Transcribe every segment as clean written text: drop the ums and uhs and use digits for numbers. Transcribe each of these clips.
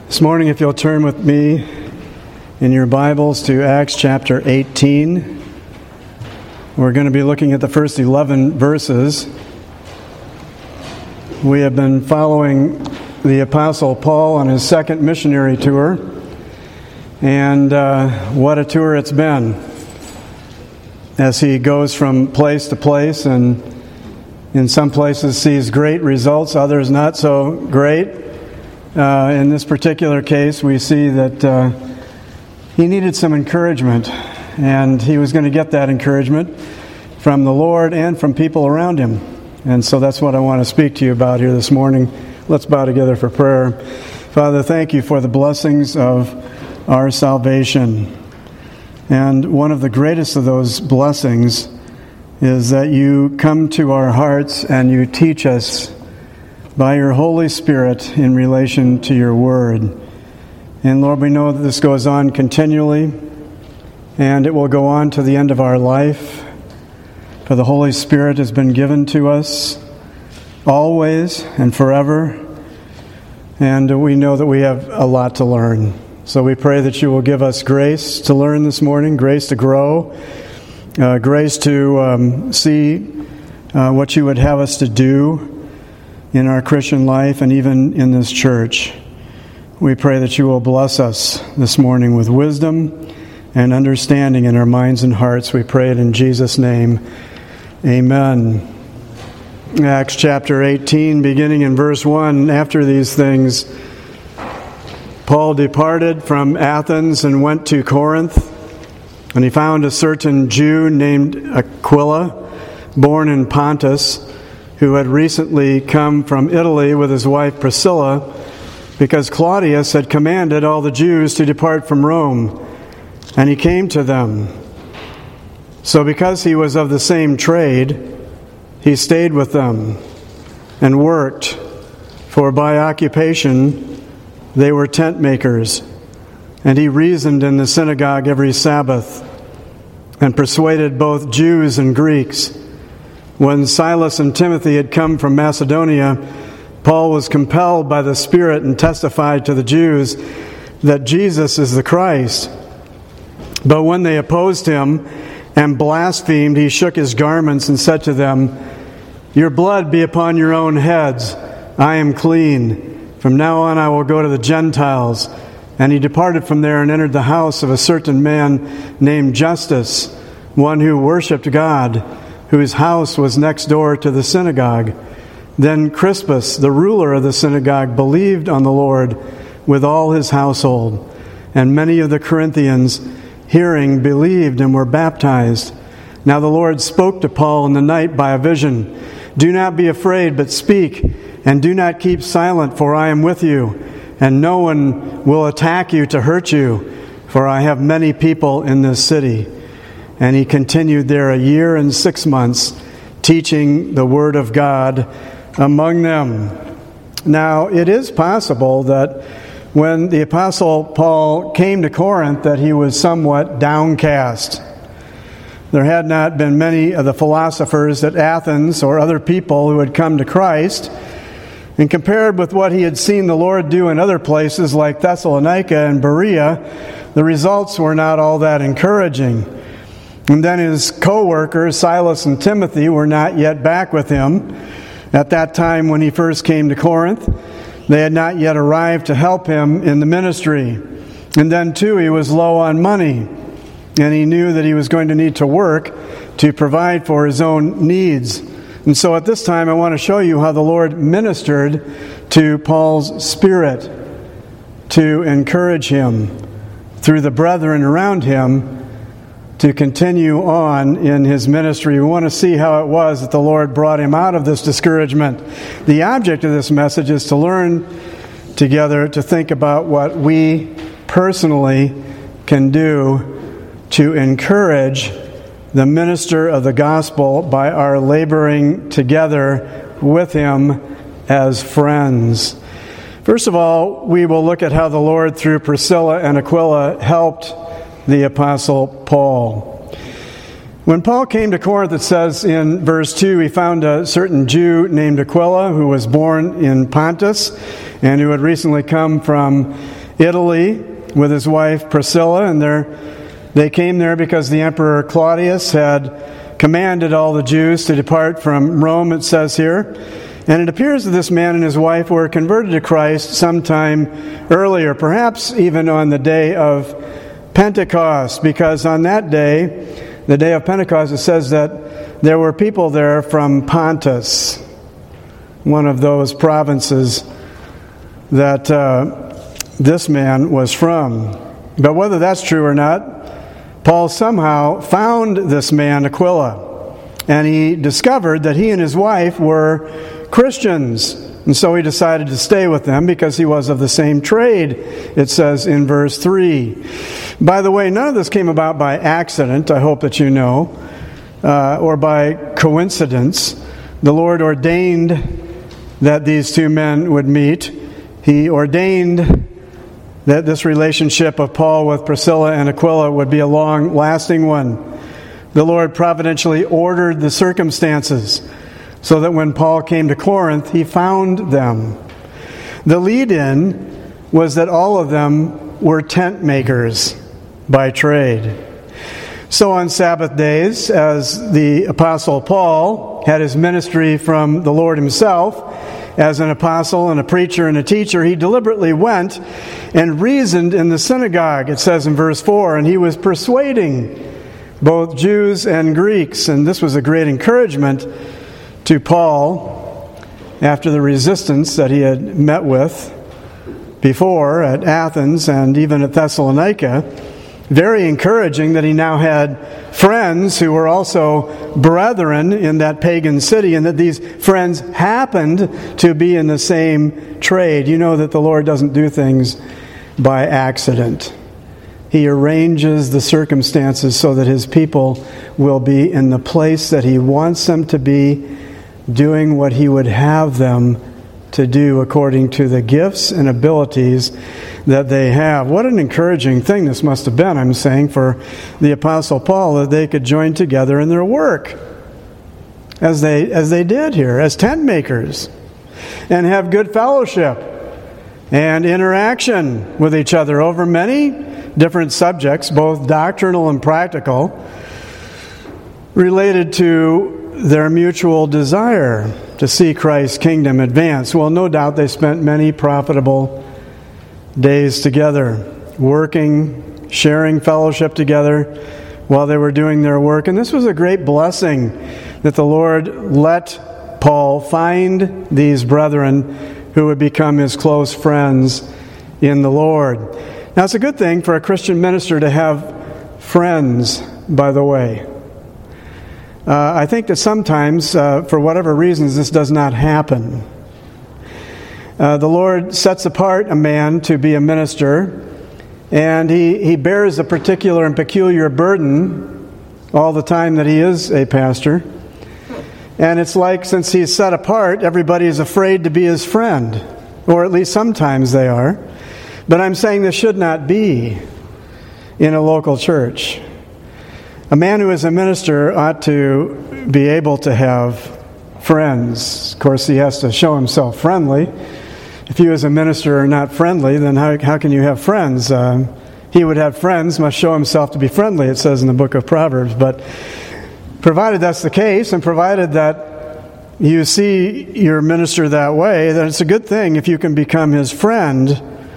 This morning, if you'll turn with me in your Bibles to Acts chapter 18, we're going to be looking at the first 11 verses. We have been following the Apostle Paul on his second missionary tour, and what a tour it's been as he goes from place to place, and in some places sees great results, others not so great. In this particular case, we see that he needed some encouragement, and he was going to get that encouragement from the Lord and from people around him. And so that's what I want to speak to you about here this morning. Let's bow together for prayer. Father, thank you for the blessings of our salvation. And one of the greatest of those blessings is that you come to our hearts and you teach us by your Holy Spirit in relation to your Word. And Lord, we know that this goes on continually, and it will go on to the end of our life. For the Holy Spirit has been given to us always and forever, and we know that we have a lot to learn. So we pray that you will give us grace to learn this morning, grace to grow, grace to see what you would have us to do in our Christian life and even in this church. We pray that you will bless us this morning with wisdom and understanding in our minds and hearts. We pray it in Jesus' name. Amen. Acts chapter 18, beginning in verse 1. After these things, Paul departed from Athens and went to Corinth, and he found a certain Jew named Aquila, born in Pontus, who had recently come from Italy with his wife Priscilla, because Claudius had commanded all the Jews to depart from Rome, and he came to them. So because he was of the same trade, he stayed with them and worked, for by occupation they were tent makers. And he reasoned in the synagogue every Sabbath, and persuaded both Jews and Greeks. When Silas and Timothy had come from Macedonia, Paul was compelled by the Spirit and testified to the Jews that Jesus is the Christ. But when they opposed him and blasphemed, he shook his garments and said to them, "Your blood be upon your own heads. I am clean. From now on I will go to the Gentiles." And he departed from there and entered the house of a certain man named Justus, one who worshipped God, whose house was next door to the synagogue. Then Crispus, the ruler of the synagogue, believed on the Lord with all his household. And many of the Corinthians, hearing, believed and were baptized. Now the Lord spoke to Paul in the night by a vision. "Do not be afraid, but speak, and do not keep silent, for I am with you, and no one will attack you to hurt you, for I have many people in this city." And he continued there 1 year and 6 months, teaching the word of God among them. Now, it is possible that when the Apostle Paul came to Corinth, that he was somewhat downcast. There had not been many of the philosophers at Athens or other people who had come to Christ. And compared with what he had seen the Lord do in other places like Thessalonica and Berea, the results were not all that encouraging. And then his co-workers, Silas and Timothy, were not yet back with him. At that time when he first came to Corinth, they had not yet arrived to help him in the ministry. And then, too, he was low on money, and he knew that he was going to need to work to provide for his own needs. And so at this time, I want to show you how the Lord ministered to Paul's spirit to encourage him through the brethren around him to continue on in his ministry. We want to see how it was that the Lord brought him out of this discouragement. The object of this message is to learn together to think about what we personally can do to encourage the minister of the gospel by our laboring together with him as friends. First of all, we will look at how the Lord, through Priscilla and Aquila, helped the Apostle Paul. When Paul came to Corinth, it says in verse 2, he found a certain Jew named Aquila who was born in Pontus and who had recently come from Italy with his wife Priscilla, and they came there because the Emperor Claudius had commanded all the Jews to depart from Rome, it says here. And it appears that this man and his wife were converted to Christ sometime earlier, perhaps even on the day of Pentecost, because on that day, the day of Pentecost, it says that there were people there from Pontus, one of those provinces that this man was from. But whether that's true or not, Paul somehow found this man, Aquila, and he discovered that he and his wife were Christians. And so he decided to stay with them because he was of the same trade, it says in verse 3. By the way, none of this came about by accident, I hope that you know, or by coincidence. The Lord ordained that these two men would meet. He ordained that this relationship of Paul with Priscilla and Aquila would be a long-lasting one. The Lord providentially ordered the circumstances so that when Paul came to Corinth, he found them. The lead-in was that all of them were tent makers by trade. So on Sabbath days, as the Apostle Paul had his ministry from the Lord himself, as an apostle and a preacher and a teacher, he deliberately went and reasoned in the synagogue, it says in verse 4, and he was persuading both Jews and Greeks. And this was a great encouragement to Paul after the resistance that he had met with before at Athens and even at Thessalonica. Very encouraging that he now had friends who were also brethren in that pagan city, and that these friends happened to be in the same trade. You know that the Lord doesn't do things by accident. He arranges the circumstances so that His people will be in the place that He wants them to be, doing what He would have them to do according to the gifts and abilities that they have. What an encouraging thing this must have been, I'm saying, for the Apostle Paul, that they could join together in their work as they did here, as tent makers, and have good fellowship and interaction with each other over many different subjects, both doctrinal and practical, related to their mutual desire to see Christ's kingdom advance. Well, no doubt they spent many profitable days together, working, sharing fellowship together while they were doing their work. And this was a great blessing that the Lord let Paul find these brethren who would become his close friends in the Lord. Now, it's a good thing for a Christian minister to have friends, by the way. I think that sometimes, for whatever reasons, this does not happen. The Lord sets apart a man to be a minister, and he bears a particular and peculiar burden all the time that he is a pastor. And it's like, since he's set apart, everybody is afraid to be his friend, or at least sometimes they are. But I'm saying this should not be in a local church. A man who is a minister ought to be able to have friends. Of course, he has to show himself friendly. If you as a minister are not friendly, then how can you have friends? He would have friends, must show himself to be friendly, it says in the book of Proverbs. But provided that's the case, and provided that you see your minister that way, then it's a good thing if you can become his friend,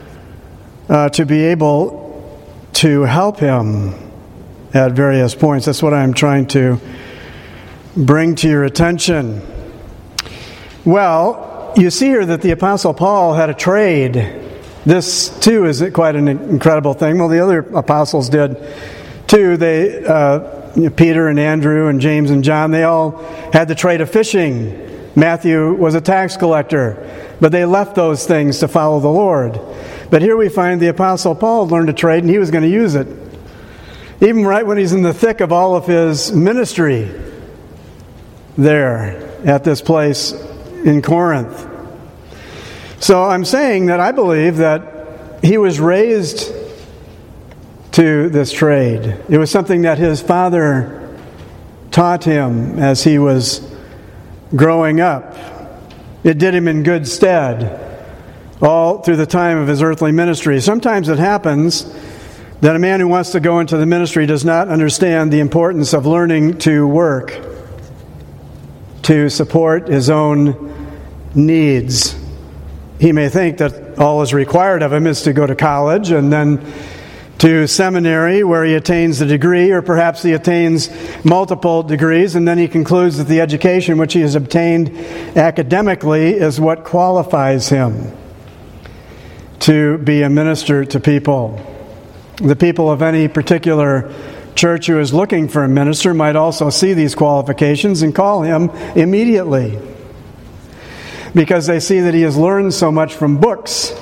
to be able to help him at various points. That's what I'm trying to bring to your attention. Well, you see here that the Apostle Paul had a trade. This, too, is quite an incredible thing. Well, the other apostles did, too. Peter and Andrew and James and John, they all had the trade of fishing. Matthew was a tax collector, but they left those things to follow the Lord. But here we find the Apostle Paul learned a trade, and he was going to use it. Even right when he's in the thick of all of his ministry there at this place in Corinth. So I'm saying that I believe that he was raised to this trade. It was something that his father taught him as he was growing up. It did him in good stead all through the time of his earthly ministry. Sometimes it happens that a man who wants to go into the ministry does not understand the importance of learning to work to support his own needs. He may think that all is required of him is to go to college and then to seminary where he attains a degree, or perhaps he attains multiple degrees, and then he concludes that the education which he has obtained academically is what qualifies him to be a minister to people. The people of any particular church who is looking for a minister might also see these qualifications and call him immediately, because they see that he has learned so much from books.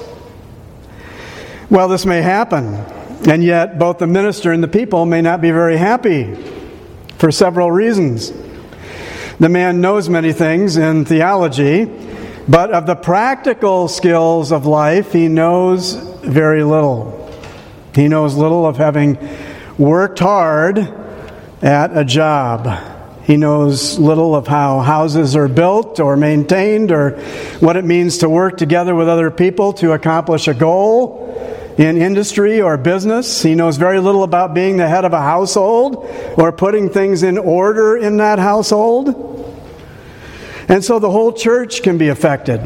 Well, this may happen, and yet both the minister and the people may not be very happy for several reasons. The man knows many things in theology, but of the practical skills of life, he knows very little. He knows little of having worked hard at a job. He knows little of how houses are built or maintained, or what it means to work together with other people to accomplish a goal in industry or business. He knows very little about being the head of a household or putting things in order in that household. And so the whole church can be affected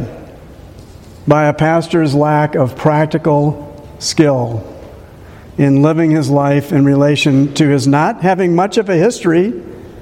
by a pastor's lack of practical skill in living his life in relation to his not having much of a history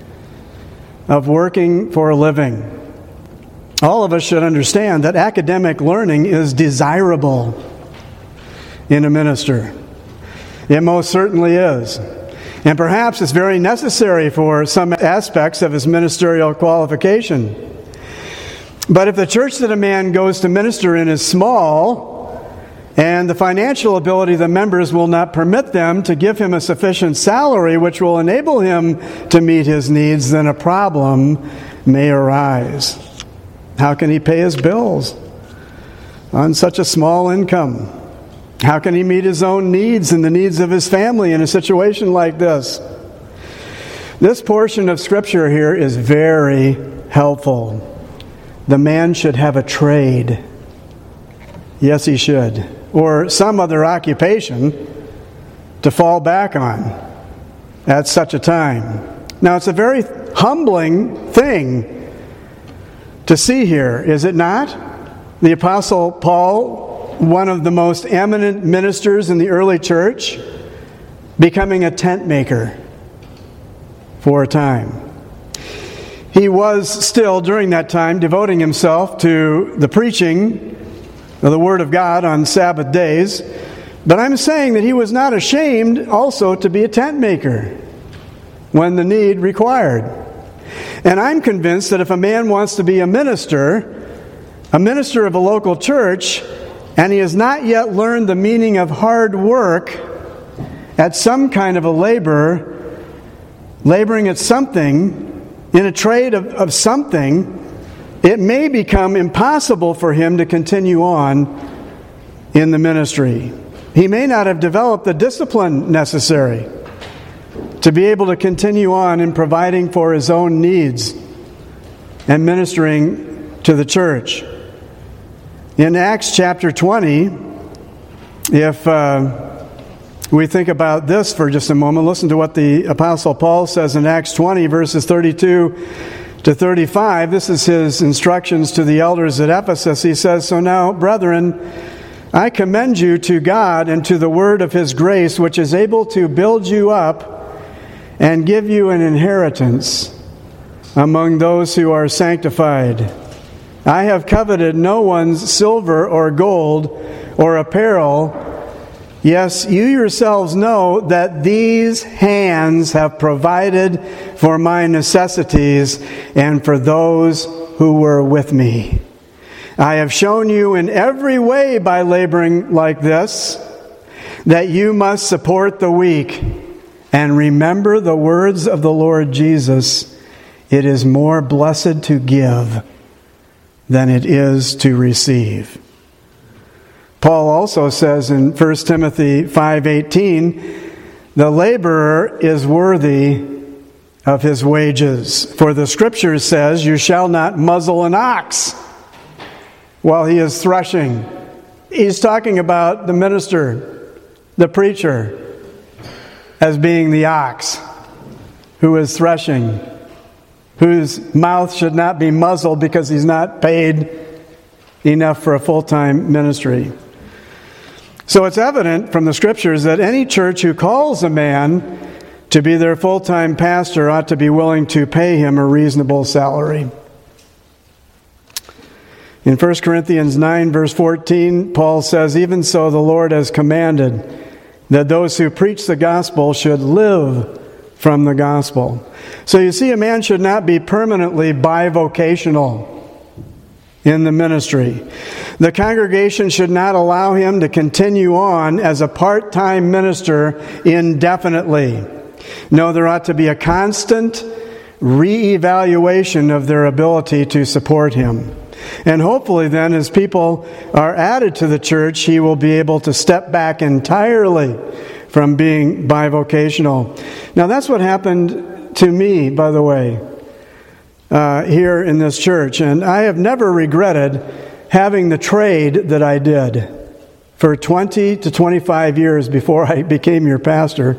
of working for a living. All of us should understand that academic learning is desirable in a minister. It most certainly is. And perhaps it's very necessary for some aspects of his ministerial qualification. But if the church that a man goes to minister in is small, and the financial ability of the members will not permit them to give him a sufficient salary which will enable him to meet his needs, then a problem may arise. How can he pay his bills on such a small income? How can he meet his own needs and the needs of his family in a situation like this? This portion of Scripture here is very helpful. The man should have a trade. Yes, he should. Or some other occupation to fall back on at such a time. Now, it's a very humbling thing to see here, is it not? The Apostle Paul, one of the most eminent ministers in the early church, becoming a tent maker for a time. He was still, during that time, devoting himself to the preaching of the Word of God on Sabbath days. But I'm saying that he was not ashamed also to be a tent maker when the need required. And I'm convinced that if a man wants to be a minister of a local church, and he has not yet learned the meaning of hard work at some kind of a laboring at something, in a trade of something, it may become impossible for him to continue on in the ministry. He may not have developed the discipline necessary to be able to continue on in providing for his own needs and ministering to the church. In Acts chapter 20, if we think about this for just a moment, listen to what the Apostle Paul says in Acts 20, verses 32 to 35. This is his instructions to the elders at Ephesus. He says, "So now, brethren, I commend you to God and to the word of His grace, which is able to build you up and give you an inheritance among those who are sanctified. I have coveted no one's silver or gold or apparel. Yes, you yourselves know that these hands have provided for my necessities and for those who were with me. I have shown you in every way by laboring like this that you must support the weak. And remember the words of the Lord Jesus, it is more blessed to give than it is to receive." Paul also says in 1 Timothy 5:18, "The laborer is worthy of his wages. For the Scripture says, you shall not muzzle an ox while he is threshing, he's talking about the minister, the preacher, as being the ox who is threshing, whose mouth should not be muzzled because he's not paid enough for a full-time ministry. So it's evident from the Scriptures that any church who calls a man to be their full-time pastor ought to be willing to pay him a reasonable salary. In 1 Corinthians 9, verse 14, Paul says, "Even so the Lord has commanded that those who preach the gospel should live from the gospel." So you see, a man should not be permanently bivocational in the ministry. The congregation should not allow him to continue on as a part-time minister indefinitely. No, there ought to be a constant re-evaluation of their ability to support him. And hopefully then, as people are added to the church, he will be able to step back entirely from being bivocational. Now that's what happened to me, by the way, here in this church. And I have never regretted having the trade that I did for 20 to 25 years before I became your pastor.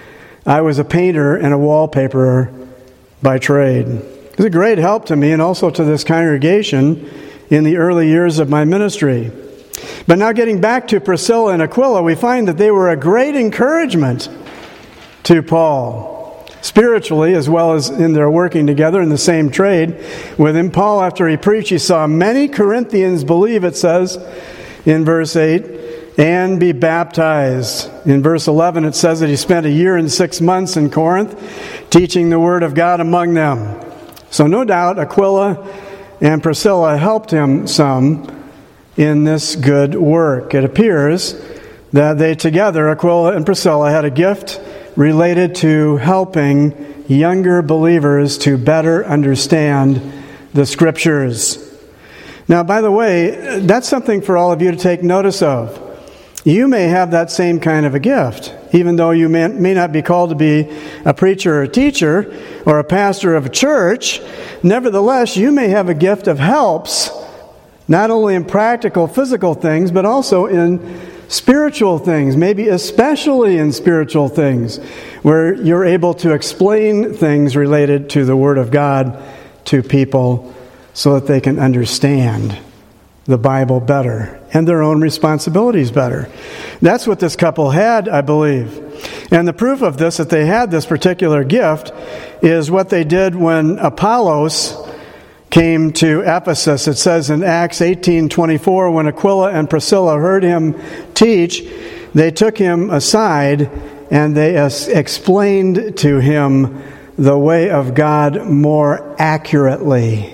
I was a painter and a wallpaperer by trade. It was a great help to me and also to this congregation in the early years of my ministry. But now getting back to Priscilla and Aquila, we find that they were a great encouragement to Paul, spiritually as well as in their working together in the same trade with him. Paul, after he preached, he saw many Corinthians believe, it says in verse 8, and be baptized. In verse 11 it says that he spent a year and 6 months in Corinth teaching the word of God among them. So no doubt Aquila and Priscilla helped him some in this good work. It appears that they together, Aquila and Priscilla, had a gift related to helping younger believers to better understand the Scriptures. Now, by the way, that's something for all of you to take notice of. You may have that same kind of a gift, even though you may not be called to be a preacher or a teacher or a pastor of a church. Nevertheless, you may have a gift of helps, not only in practical, physical things, but also in spiritual things, maybe especially in spiritual things, where you're able to explain things related to the Word of God to people so that they can understand the Bible better and their own responsibilities better. That's what this couple had, I believe. And the proof of this, that they had this particular gift, is what they did when Apollos came to Ephesus. It says in Acts 18:24, when Aquila and Priscilla heard him teach, they took him aside and they explained to him the way of God more accurately.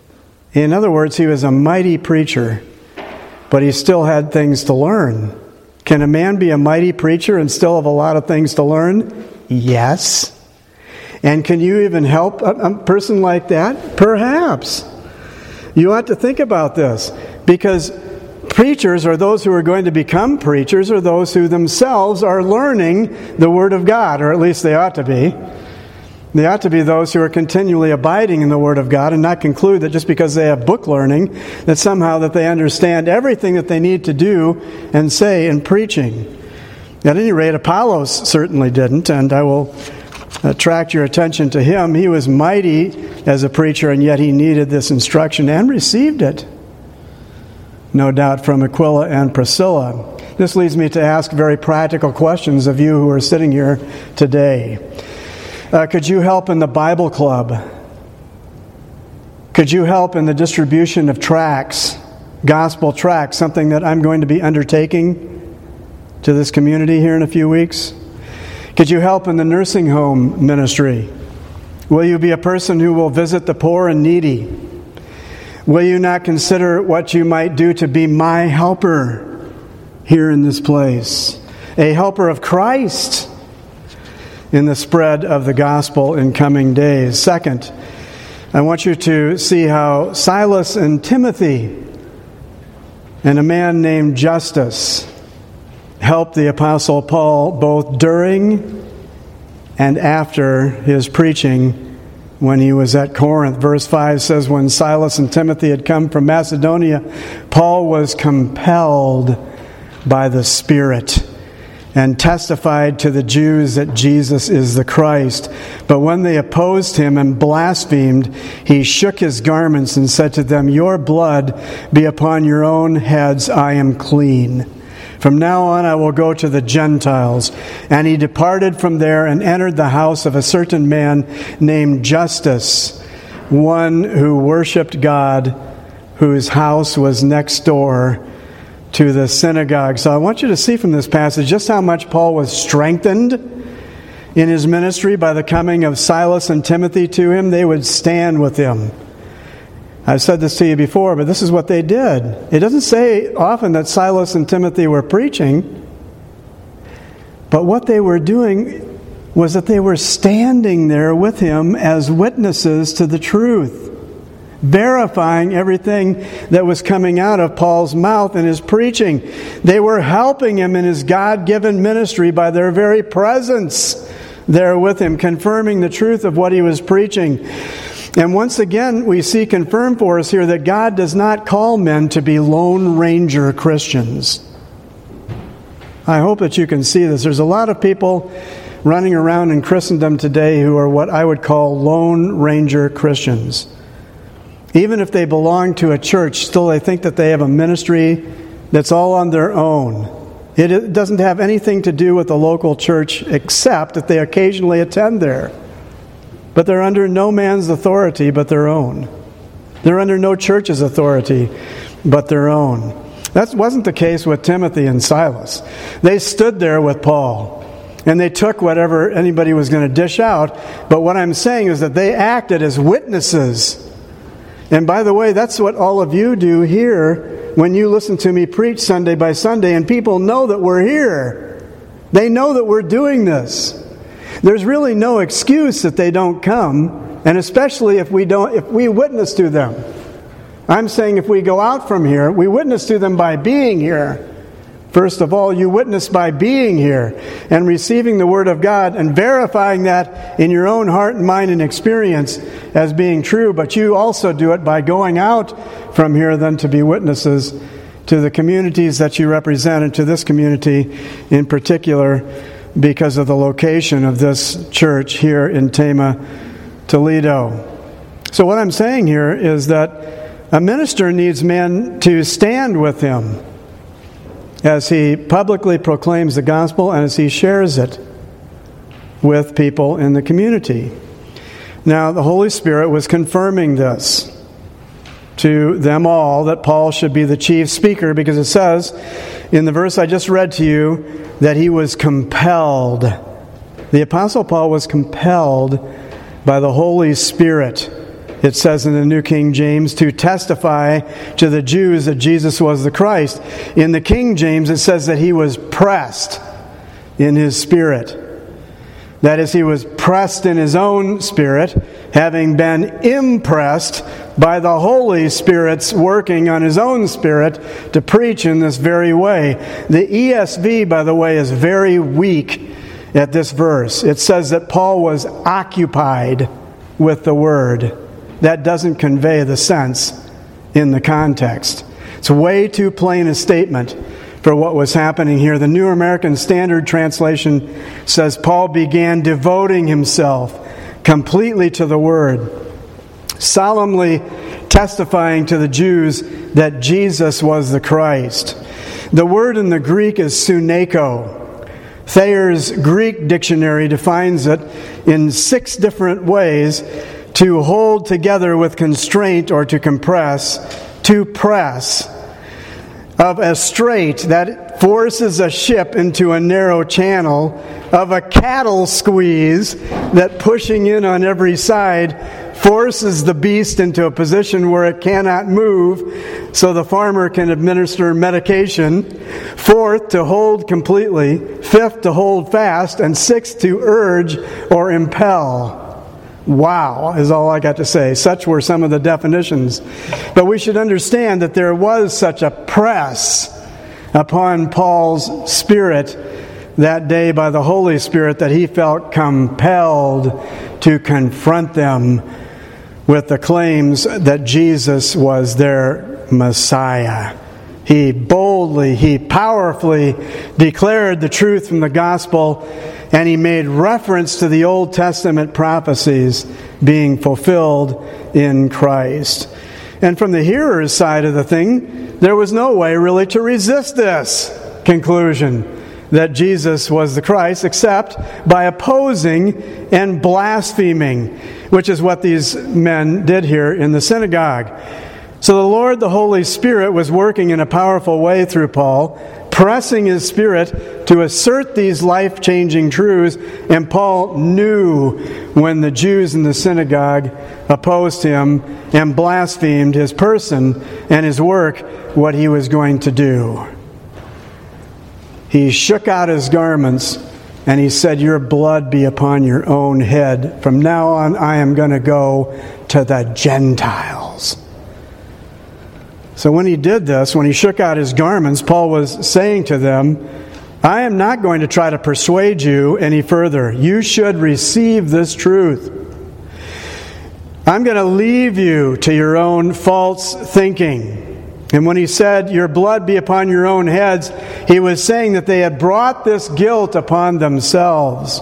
In other words, he was a mighty preacher, but he still had things to learn. Can a man be a mighty preacher and still have a lot of things to learn? Yes. And can you even help a person like that? Perhaps. You ought to think about this, because preachers, or those who are going to become preachers, are those who themselves are learning the Word of God, or at least they ought to be. They ought to be those who are continually abiding in the Word of God and not conclude that just because they have book learning, that somehow that they understand everything that they need to do and say in preaching. At any rate, Apollos certainly didn't, and I will attract your attention to him. He was mighty as a preacher, and yet he needed this instruction and received it, no doubt, from Aquila and Priscilla. This leads me to ask very practical questions of you who are sitting here today. Could you help in the Bible club? Could you help in the distribution of tracts, gospel tracts, something that I'm going to be undertaking to this community here in a few weeks? Could you help in the nursing home ministry? Will you be a person who will visit the poor and needy? Will you not consider what you might do to be my helper here in this place? A helper of Christ in the spread of the gospel in coming days. Second, I want you to see how Silas and Timothy and a man named Justus helped the Apostle Paul both during and after his preaching when he was at Corinth. Verse 5 says, when Silas and Timothy had come from Macedonia, Paul was compelled by the Spirit, and testified to the Jews that Jesus is the Christ. But when they opposed him and blasphemed, he shook his garments and said to them, "Your blood be upon your own heads, I am clean. From now on I will go to the Gentiles." And he departed from there and entered the house of a certain man named Justus, one who worshipped God, whose house was next door to the synagogue. So I want you to see from this passage just how much Paul was strengthened in his ministry by the coming of Silas and Timothy to him. They would stand with him. I've said this to you before, but this is what they did. It doesn't say often that Silas and Timothy were preaching, but what they were doing was that they were standing there with him as witnesses to the truth, verifying everything that was coming out of Paul's mouth in his preaching. They were helping him in his God-given ministry by their very presence there with him, confirming the truth of what he was preaching. And once again, we see confirmed for us here that God does not call men to be Lone Ranger Christians. I hope that you can see this. There's a lot of people running around in Christendom today who are what I would call Lone Ranger Christians. Even if they belong to a church, still they think that they have a ministry that's all on their own. It doesn't have anything to do with the local church except that they occasionally attend there. But they're under no man's authority but their own. They're under no church's authority but their own. That wasn't the case with Timothy and Silas. They stood there with Paul, and they took whatever anybody was going to dish out. But what I'm saying is that they acted as witnesses. And by the way, that's what all of you do here when you listen to me preach Sunday by Sunday, and people know that we're here. They know that we're doing this. There's really no excuse that they don't come, and especially if we witness to them. I'm saying if we go out from here, we witness to them by being here. First of all, you witness by being here and receiving the Word of God and verifying that in your own heart and mind and experience as being true. But you also do it by going out from here then to be witnesses to the communities that you represent, and to this community in particular because of the location of this church here in Tama, Toledo. So what I'm saying here is that a minister needs men to stand with him as he publicly proclaims the gospel and as he shares it with people in the community. Now, the Holy Spirit was confirming this to them all, that Paul should be the chief speaker, because it says in the verse I just read to you that he was compelled. The Apostle Paul was compelled by the Holy Spirit, it says in the New King James, to testify to the Jews that Jesus was the Christ. In the King James, it says that he was pressed in his spirit. That is, he was pressed in his own spirit, having been impressed by the Holy Spirit's working on his own spirit to preach in this very way. The ESV, by the way, is very weak at this verse. It says that Paul was occupied with the Word. That doesn't convey the sense in the context. It's way too plain a statement for what was happening here. The New American Standard Translation says Paul began devoting himself completely to the Word, solemnly testifying to the Jews that Jesus was the Christ. The word in the Greek is suneko. Thayer's Greek dictionary defines it in 6 different ways: to hold together with constraint or to compress, to press, of a strait that forces a ship into a narrow channel, of a cattle squeeze that pushing in on every side forces the beast into a position where it cannot move so the farmer can administer medication. 4th, to hold completely. 5th, to hold fast. And 6th, to urge or impel. Wow, is all I got to say. Such were some of the definitions. But we should understand that there was such a press upon Paul's spirit that day by the Holy Spirit that he felt compelled to confront them with the claims that Jesus was their Messiah. He boldly, he powerfully declared the truth from the gospel, and he made reference to the Old Testament prophecies being fulfilled in Christ. And from the hearer's side of the thing, there was no way really to resist this conclusion that Jesus was the Christ, except by opposing and blaspheming, which is what these men did here in the synagogue. So the Lord, the Holy Spirit, was working in a powerful way through Paul, pressing his spirit to assert these life-changing truths, and Paul knew when the Jews in the synagogue opposed him and blasphemed his person and his work, what he was going to do. He shook out his garments and he said, "Your blood be upon your own head. From now on, I am going to go to the Gentiles." So when he did this, when he shook out his garments, Paul was saying to them, "I am not going to try to persuade you any further. You should receive this truth. I'm going to leave you to your own false thinking." And when he said, "Your blood be upon your own heads," he was saying that they had brought this guilt upon themselves.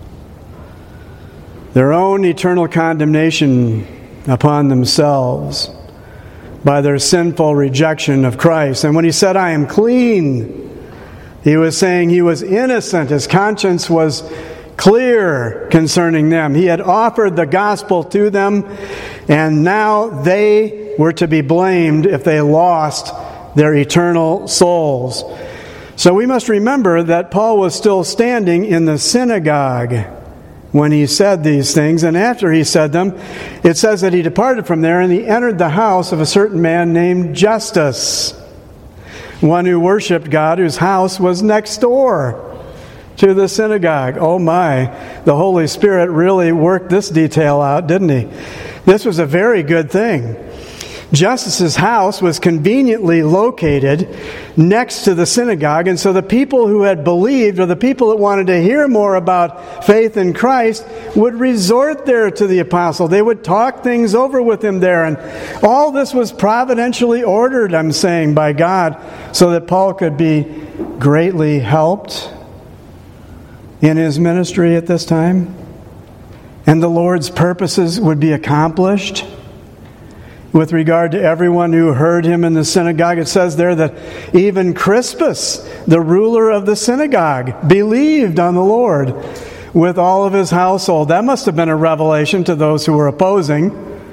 Their own eternal condemnation upon themselves by their sinful rejection of Christ. And when he said, "I am clean," he was saying he was innocent. His conscience was clear concerning them. He had offered the gospel to them, and now they were to be blamed if they lost their eternal souls. So we must remember that Paul was still standing in the synagogue when he said these things, and after he said them, it says that he departed from there and he entered the house of a certain man named Justus, one who worshipped God, whose house was next door to the synagogue. Oh my, the Holy Spirit really worked this detail out, didn't he? This was a very good thing. Justus's house was conveniently located next to the synagogue, and so the people who had believed, or the people that wanted to hear more about faith in Christ, would resort there to the apostle. They would talk things over with him there, and all this was providentially ordered, I'm saying, by God, so that Paul could be greatly helped in his ministry at this time, and the Lord's purposes would be accomplished. With regard to everyone who heard him in the synagogue, it says there that even Crispus, the ruler of the synagogue, believed on the Lord with all of his household. That must have been a revelation to those who were opposing.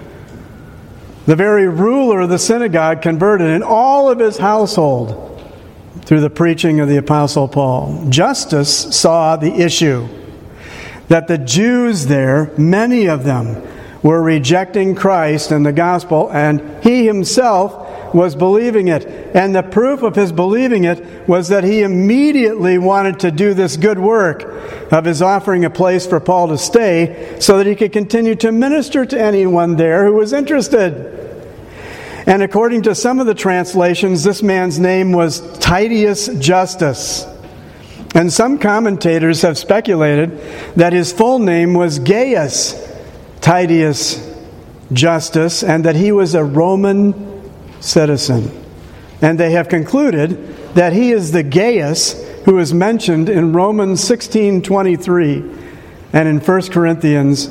The very ruler of the synagogue converted, and all of his household, through the preaching of the Apostle Paul. Justus saw the issue that the Jews there, many of them, were rejecting Christ and the gospel, and he himself was believing it. And the proof of his believing it was that he immediately wanted to do this good work of his offering a place for Paul to stay so that he could continue to minister to anyone there who was interested. And according to some of the translations, this man's name was Titius Justus. And some commentators have speculated that his full name was Gaius Titius Justus, and that he was a Roman citizen. And they have concluded that he is the Gaius who is mentioned in Romans 16:23 and in 1 Corinthians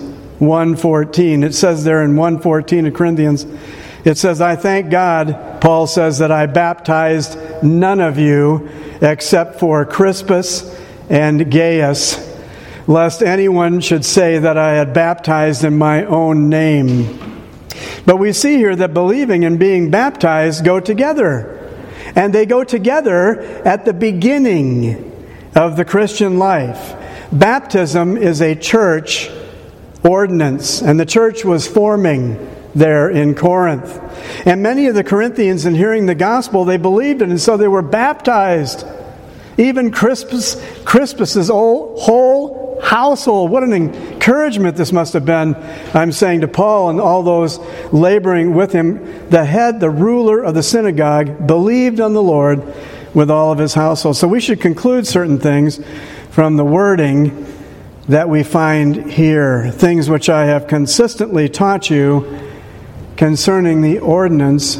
1:14. It says there in 1:14 of Corinthians, it says, "I thank God," Paul says, "that I baptized none of you except for Crispus and Gaius, lest anyone should say that I had baptized in my own name." But we see here that believing and being baptized go together. And they go together at the beginning of the Christian life. Baptism is a church ordinance, and the church was forming there in Corinth. And many of the Corinthians, in hearing the gospel, they believed it, and so they were baptized. Even Crispus's whole household. What an encouragement this must have been, I'm saying, to Paul and all those laboring with him. The head, the ruler of the synagogue, believed on the Lord with all of his household. So we should conclude certain things from the wording that we find here, things which I have consistently taught you concerning the ordinance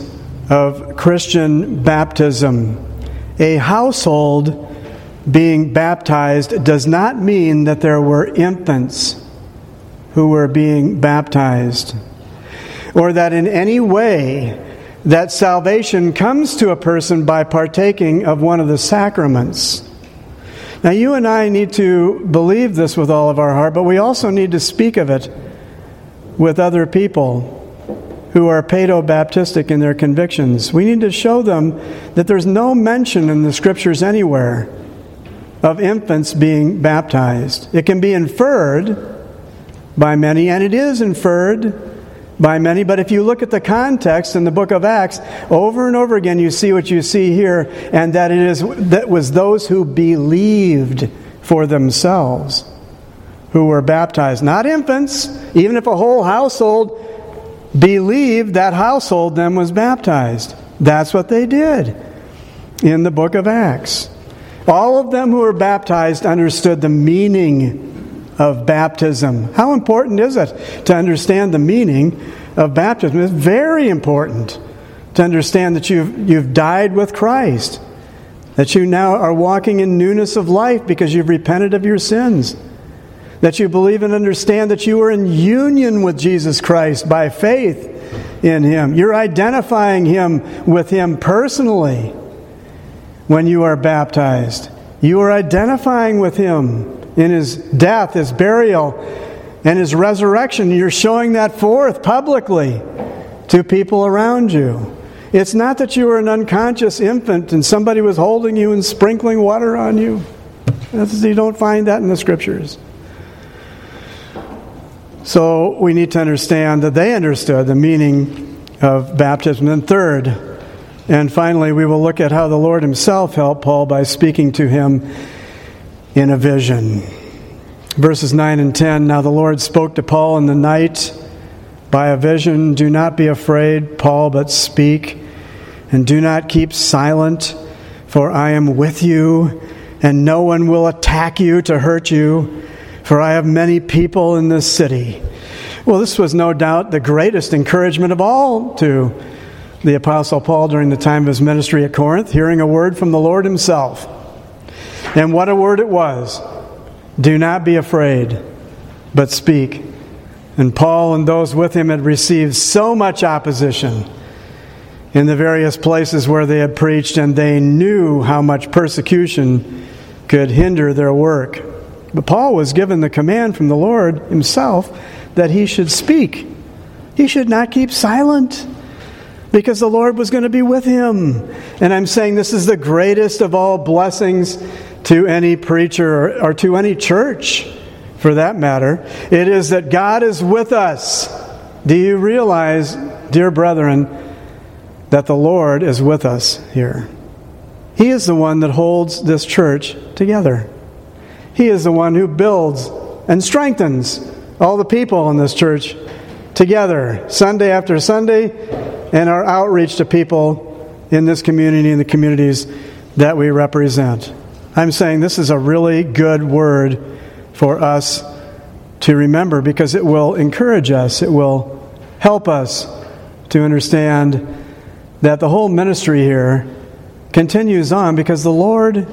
of Christian baptism. A household being baptized does not mean that there were infants who were being baptized, or that in any way that salvation comes to a person by partaking of one of the sacraments. Now, you and I need to believe this with all of our heart, but we also need to speak of it with other people who are paedo-baptistic in their convictions. We need to show them that there's no mention in the Scriptures anywhere of infants being baptized. It can be inferred by many, and it is inferred by many, but if you look at the context in the book of Acts, over and over again you see what you see here, and that was those who believed for themselves who were baptized, not infants. Even if a whole household believed, that household then was baptized. That's what they did in the book of Acts. All of them who were baptized understood the meaning of baptism. How important is it to understand the meaning of baptism? It's very important to understand that you've died with Christ, that you now are walking in newness of life because you've repented of your sins, that you believe and understand that you are in union with Jesus Christ by faith in Him. You're identifying with Him personally when you are baptized. You are identifying with Him in His death, His burial, and His resurrection. You're showing that forth publicly to people around you. It's not that you were an unconscious infant and somebody was holding you and sprinkling water on you. You don't find that in the Scriptures. So we need to understand that they understood the meaning of baptism. And third, and finally, we will look at how the Lord Himself helped Paul by speaking to him in a vision. Verses 9 and 10, "Now the Lord spoke to Paul in the night by a vision. Do not be afraid, Paul, but speak, and do not keep silent, for I am with you, and no one will attack you to hurt you, for I have many people in this city." Well, this was no doubt the greatest encouragement of all to the Apostle Paul during the time of his ministry at Corinth, hearing a word from the Lord Himself. And what a word it was. Do not be afraid, but speak. And Paul and those with him had received so much opposition in the various places where they had preached, and they knew how much persecution could hinder their work. But Paul was given the command from the Lord Himself that he should speak. He should not keep silent, because the Lord was going to be with him. And I'm saying this is the greatest of all blessings to any preacher or to any church, for that matter. It is that God is with us. Do you realize, dear brethren, that the Lord is with us here? He is the one that holds this church together. He is the one who builds and strengthens all the people in this church together, Sunday after Sunday, and our outreach to people in this community and the communities that we represent. I'm saying this is a really good word for us to remember, because it will encourage us. It will help us to understand that the whole ministry here continues on because the Lord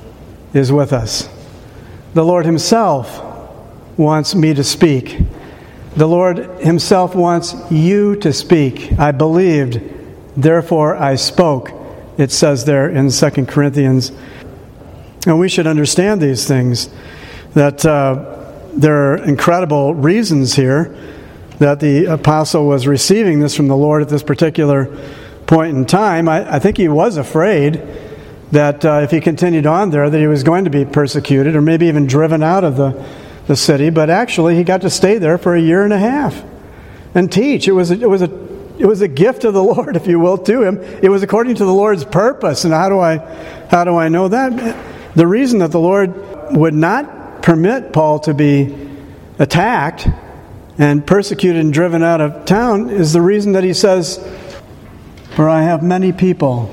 is with us. The Lord Himself wants me to speak. The Lord Himself wants you to speak. I believed, therefore I spoke. It says there in 2 Corinthians. And we should understand these things, that there are incredible reasons here that the apostle was receiving this from the Lord at this particular point in time. I think he was afraid that if he continued on there, that he was going to be persecuted or maybe even driven out of the city. But actually, he got to stay there for a year and a half and teach. It was a gift of the Lord, if you will, to him. It was according to the Lord's purpose. And how do I know that? The reason that the Lord would not permit Paul to be attacked and persecuted and driven out of town is the reason that he says, "For I have many people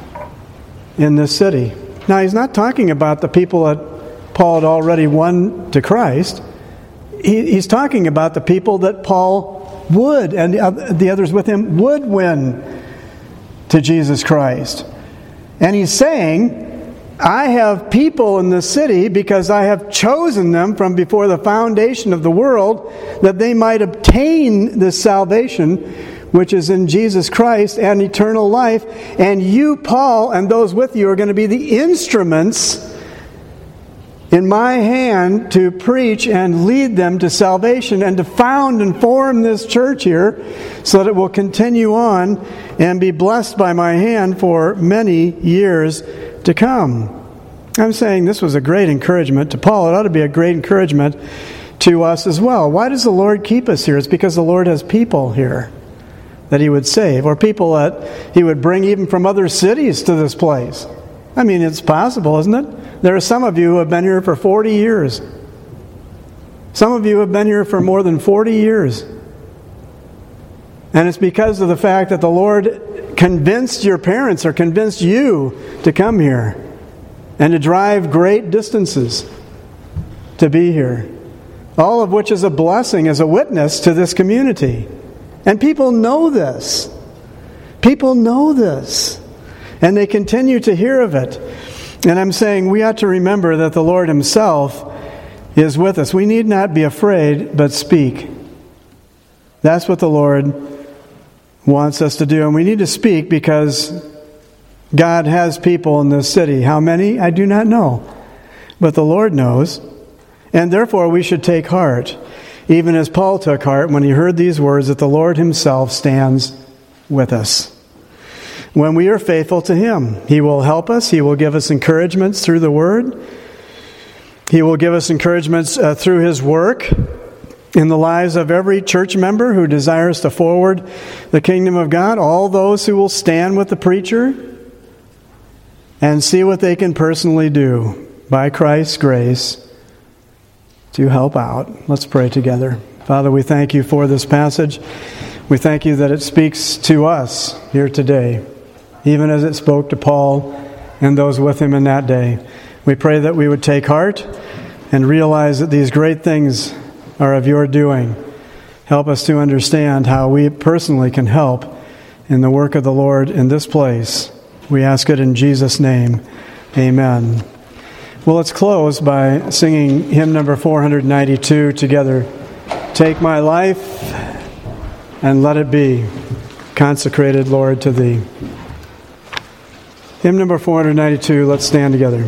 in this city." Now, he's not talking about the people that Paul had already won to Christ. He's talking about the people that Paul would, and the others with him, would win to Jesus Christ. And he's saying, I have people in the city because I have chosen them from before the foundation of the world, that they might obtain this salvation which is in Jesus Christ and eternal life. And you, Paul, and those with you are going to be the instruments in my hand to preach and lead them to salvation and to found and form this church here so that it will continue on and be blessed by my hand for many years to come. I'm saying this was a great encouragement to Paul. It ought to be a great encouragement to us as well. Why does the Lord keep us here? It's because the Lord has people here that He would save, or people that He would bring even from other cities to this place. I mean, it's possible, isn't it? There are some of you who have been here for 40 years. Some of you have been here for more than 40 years. And it's because of the fact that the Lord convinced your parents or convinced you to come here and to drive great distances to be here. All of which is a blessing as a witness to this community. And people know this. People know this. And they continue to hear of it. And I'm saying we ought to remember that the Lord Himself is with us. We need not be afraid, but speak. That's what the Lord wants us to do. And we need to speak because God has people in this city. How many? I do not know. But the Lord knows. And therefore we should take heart, even as Paul took heart when he heard these words, that the Lord Himself stands with us. When we are faithful to Him, He will help us. He will give us encouragements through the Word. He will give us encouragements through His work in the lives of every church member who desires to forward the kingdom of God. All those who will stand with the preacher and see what they can personally do by Christ's grace to help out. Let's pray together. Father, we thank You for this passage. We thank You that it speaks to us here today, even as it spoke to Paul and those with him in that day. We pray that we would take heart and realize that these great things are of Your doing. Help us to understand how we personally can help in the work of the Lord in this place. We ask it in Jesus' name. Amen. Well, let's close by singing hymn number 492 together. Take my life and let it be consecrated, Lord, to Thee. Hymn number 492, let's stand together.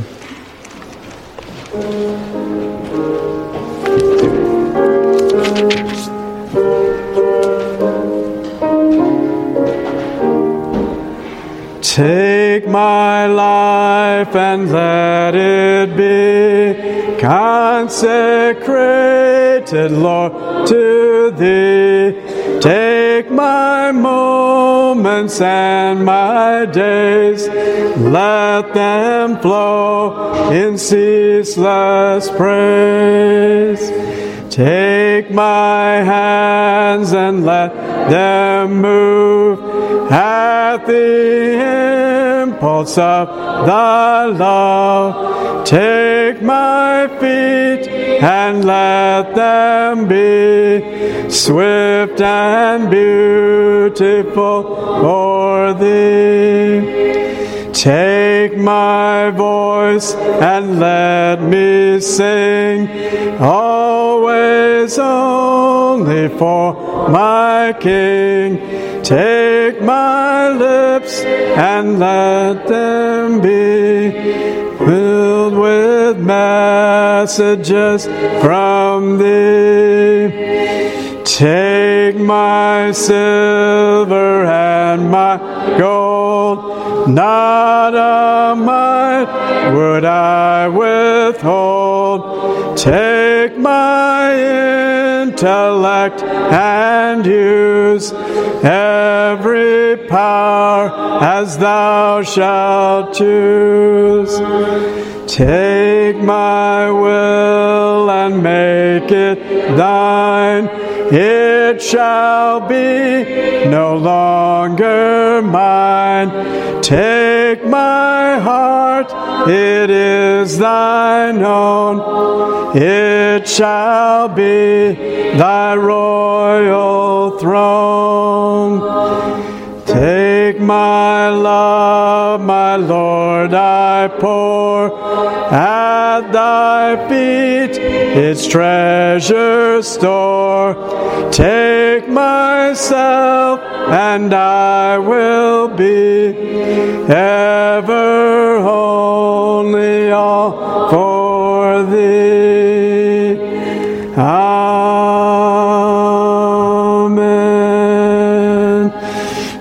Take my life and let it be consecrated, Lord, to Thee. Take my moments and my days, let them flow in ceaseless praise. Take my hands and let them move at the impulse of Thy love. Take my feet and let them be swift and beautiful for Thee. Take my voice and let me sing, always only for my King. Take my lips and let them be filled with messages from Thee. Take my silver and my gold, not a mite would I withhold. Take my intellect and use every power as Thou shalt choose. Take my will and make it Thine. It shall be no longer mine. Take my heart, it is Thine own. It shall be Thy royal throne. Take my love, my Lord, I pour at thy feet, its treasure store. Take myself, and I will be ever only all for thee.